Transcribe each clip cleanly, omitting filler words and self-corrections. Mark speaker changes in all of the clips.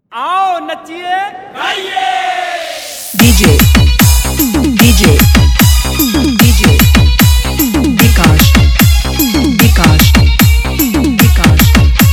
Speaker 1: आओ नचिए गाइए
Speaker 2: DJ DJ DJ Vikas Vikas Vikas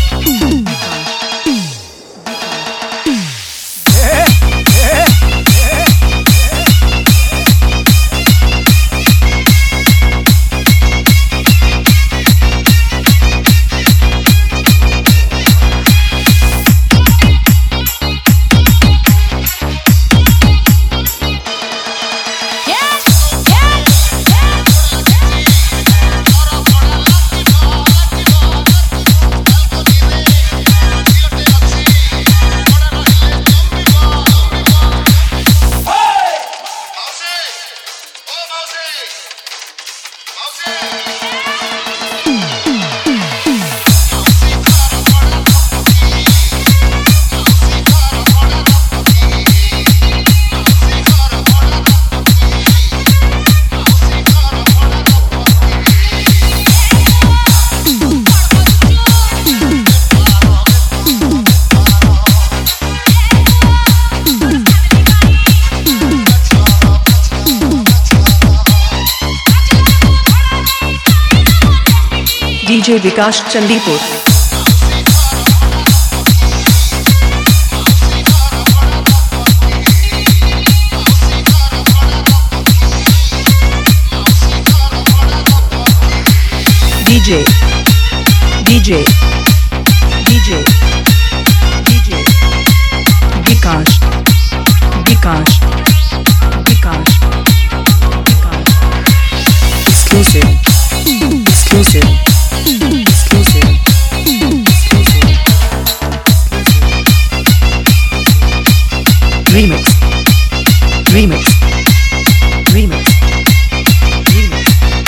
Speaker 2: DJ Vikas Chandipur DJ DJ DJ DJ Vikas Vikas Vikas Vikas exclusive exclusive exclusive exclusive remix remix remix remix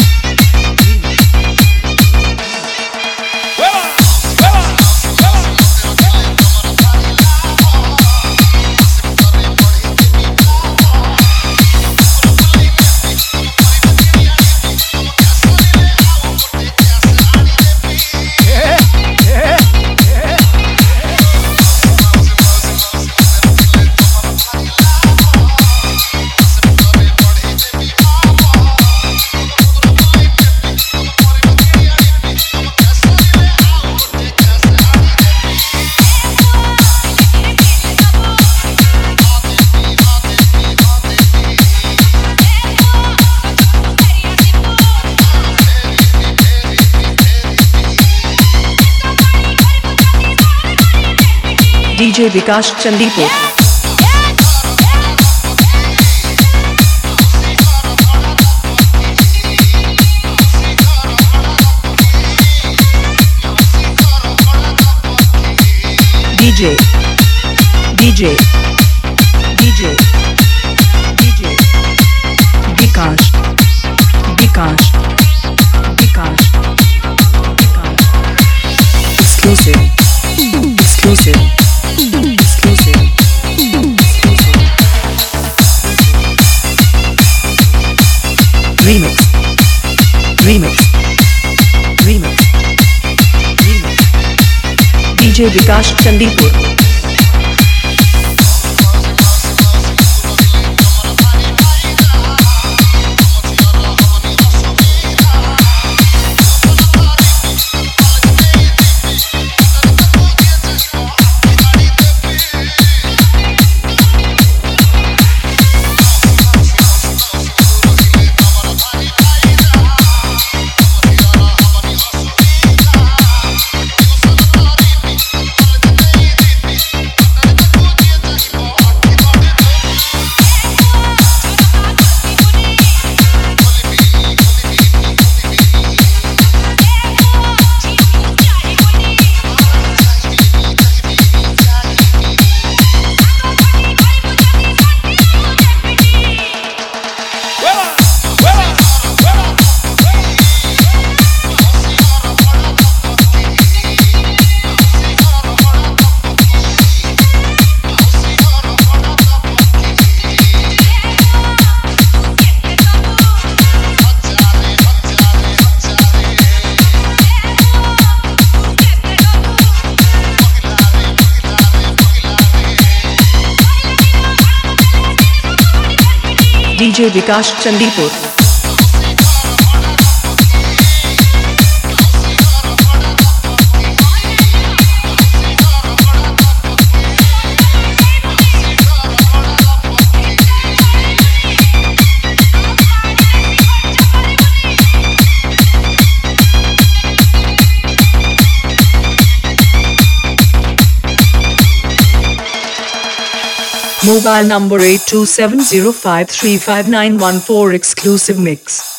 Speaker 2: DJ Vikas Chandipur DJ DJ DJ DJ Vikas Vikas Vikas Vikas exclusive exclusive exclusive exclusive remix remix remix remix DJ Vikas Chandipur DJ Vikas Chandipur. Mobile number 8270535914 exclusive mix.